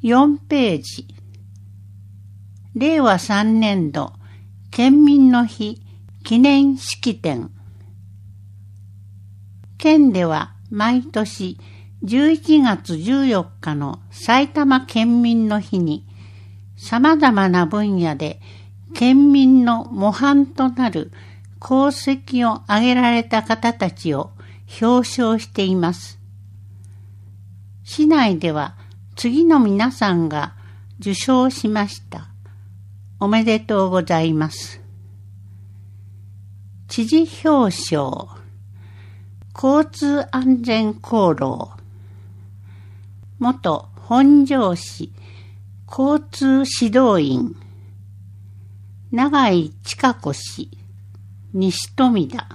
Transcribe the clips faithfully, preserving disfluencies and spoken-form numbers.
よんページ。れいわさんねんど県民の日記念式典。県では毎年じゅういちがつじゅうよっかの埼玉県民の日に様々な分野で県民の模範となる功績を挙げられた方たちを表彰しています。市内では次の皆さんが受賞しました。おめでとうございます。知事表彰、交通安全功労、元本庄市交通指導員、永井千佳子氏、西富田、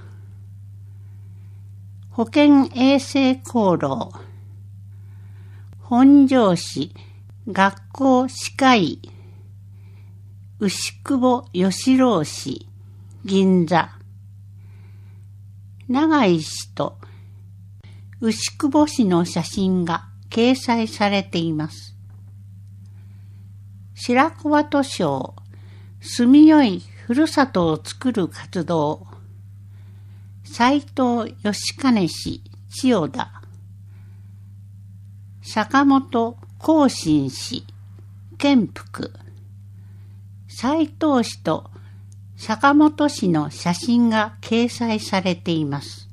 保健衛生功労、本庄市学校歯科医、牛久保義郎氏、銀座。永井氏と牛久保氏の写真が掲載されています。白子都省、住みよいふるさとを作る活動、斉藤義兼氏、千代田。坂本光信氏、建福。斉藤氏と坂本氏の写真が掲載されています。